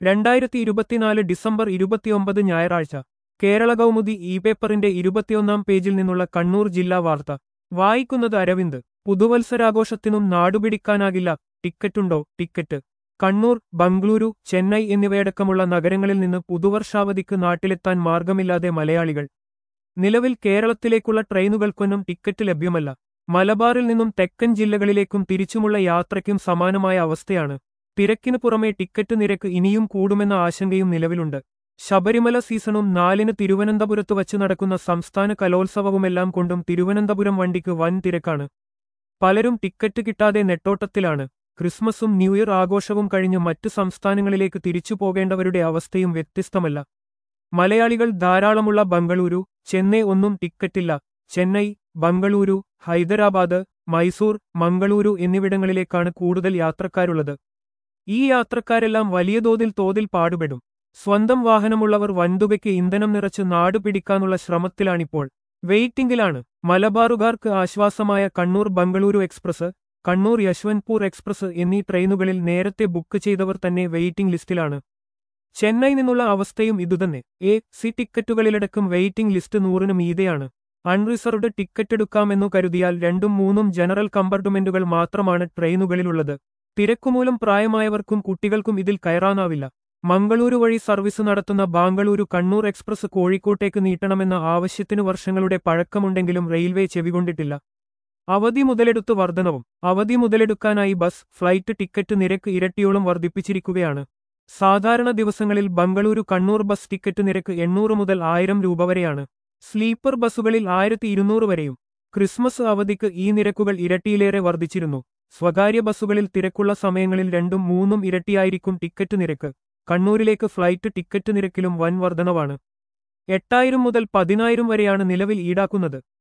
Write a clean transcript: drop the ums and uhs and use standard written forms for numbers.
2024 December 29 ഞായറാഴ്ച Kerala Kaumudi E പേപ്പറിന്റെ 21-ാം പേജിൽ നിന്നുള്ള കണ്ണൂർ ജില്ലാ വാർത്ത വായിക്കുന്നത് അരവിന്ദ്. പുതുവത്സരാഘോഷത്തിനും നാടുപിടിക്കാനാകില്ല, ടിക്കറ്റുണ്ടോ? ടിക്കറ്റ്. കണ്ണൂർ, ബംഗളൂരു, ചെന്നൈ എന്നിവയടക്കമുള്ള നഗരങ്ങളിൽ നിന്ന് പുതുവർഷാവധിക്ക് നാട്ടിലെത്താൻ മാർഗമില്ലാതെ മലയാളികൾ. നിലവിൽ കേരളത്തിലേക്കുള്ള ട്രെയിനുകൾക്കൊന്നും ടിക്കറ്റ് ലഭ്യമല്ല. മലബാറിൽ നിന്നും തെക്കൻ ജില്ലകളിലേക്കും തിരിച്ചുമുള്ള യാത്രയ്ക്കും സമാനമായ അവസ്ഥയാണ്. തിരക്കിനു പുറമെ ടിക്കറ്റ് നിരക്ക് ഇനിയും കൂടുമെന്ന ആശങ്കയും നിലവിലുണ്ട്. ശബരിമല സീസണും 4-ന് തിരുവനന്തപുരത്ത് വച്ച് നടക്കുന്ന സംസ്ഥാന കലോത്സവവുമെല്ലാം കൊണ്ടും തിരുവനന്തപുരം വണ്ടിക്ക് വൻ തിരക്കാണ്. പലരും ടിക്കറ്റ് കിട്ടാതെ നെട്ടോട്ടത്തിലാണ്. ക്രിസ്മസും ന്യൂ ഇയർ ആഘോഷവും കഴിഞ്ഞ് മറ്റ് സംസ്ഥാനങ്ങളിലേക്ക് തിരിച്ചു പോകേണ്ടവരുടെ അവസ്ഥയും വ്യത്യസ്തമല്ല. മലയാളികൾ ധാരാളമുള്ള ബംഗളൂരു, ചെന്നൈ ഒന്നും ടിക്കറ്റില്ല. ചെന്നൈ, ബംഗളൂരു, ഹൈദരാബാദ്, മൈസൂർ, മംഗളൂരു എന്നിവിടങ്ങളിലേക്കാണ് കൂടുതൽ യാത്രക്കാരുള്ളത്. ഈ യാത്രക്കാരെല്ലാം വലിയ തോതിൽ പാടുപെടും. സ്വന്തം വാഹനമുള്ളവർ വൻതുകയ്ക്ക് ഇന്ധനം നിറച്ച് നാട് പിടിക്കാനുള്ള ശ്രമത്തിലാണിപ്പോൾ. വെയിറ്റിംഗിലാണ്. മലബാറുകാർക്ക് ആശ്വാസമായ കണ്ണൂർ ബംഗളൂരു എക്സ്പ്രസ്, കണ്ണൂർ യശ്വന്ത്പൂർ എക്സ്പ്രസ് എന്നീ ട്രെയിനുകളിൽ നേരത്തെ ബുക്ക് ചെയ്തവർ തന്നെ വെയിറ്റിംഗ് ലിസ്റ്റിലാണ്. ചെന്നൈ നിന്നുള്ള അവസ്ഥയും ഇതുതന്നെ. സി ടിക്കറ്റുകളിലടക്കം വെയിറ്റിംഗ് ലിസ്റ്റ് 100-ന് മീതെയാണ്. അൺറിസർവ്ഡ് ടിക്കറ്റെടുക്കാമെന്നു കരുതിയാൽ 2-3 ജനറൽ കമ്പാർട്ട്മെന്റുകൾ മാത്രമാണ് ട്രെയിനുകളിലുള്ളത്. തിരക്കുമൂലം പ്രായമായവർക്കും കുട്ടികൾക്കും ഇതിൽ കയറാനാവില്ല. മംഗളൂരു വഴി സർവീസ് നടത്തുന്ന ബാംഗളൂരു കണ്ണൂർ എക്സ്പ്രസ് കോഴിക്കോട്ടേക്ക് നീട്ടണമെന്ന ആവശ്യത്തിനു വർഷങ്ങളുടെ പഴക്കമുണ്ടെങ്കിലും റെയിൽവേ ചെവികൊണ്ടിട്ടില്ല. അവധി മുതലെടുത്ത് വർധനവും. അവധി മുതലെടുക്കാനായി ബസ്, ഫ്ലൈറ്റ് ടിക്കറ്റ് നിരക്ക് ഇരട്ടിയോളം വർദ്ധിപ്പിച്ചിരിക്കുകയാണ്. സാധാരണ ദിവസങ്ങളിൽ ബംഗളൂരു കണ്ണൂർ ബസ് ടിക്കറ്റ് നിരക്ക് 800 മുതൽ 1000 രൂപ വരെയാണ്. സ്ലീപ്പർ ബസ്സുകളിൽ 1200 വരെയും. ക്രിസ്മസ് അവധിക്ക് ഈ നിരക്കുകൾ ഇരട്ടിയിലേറെ വർദ്ധിച്ചിരുന്നു. സ്വകാര്യ ബസ്സുകളിൽ തിരക്കുള്ള സമയങ്ങളിൽ 2-3 ഇരട്ടിയായിരിക്കും ടിക്കറ്റ് നിരക്ക്. കണ്ണൂരിലേക്ക് ഫ്ലൈറ്റ് ടിക്കറ്റ് നിരക്കിലും വൻ വർധനവാണ്. 8000 മുതൽ 10000 വരെയാണ് നിലവിൽ ഈടാക്കുന്നത്.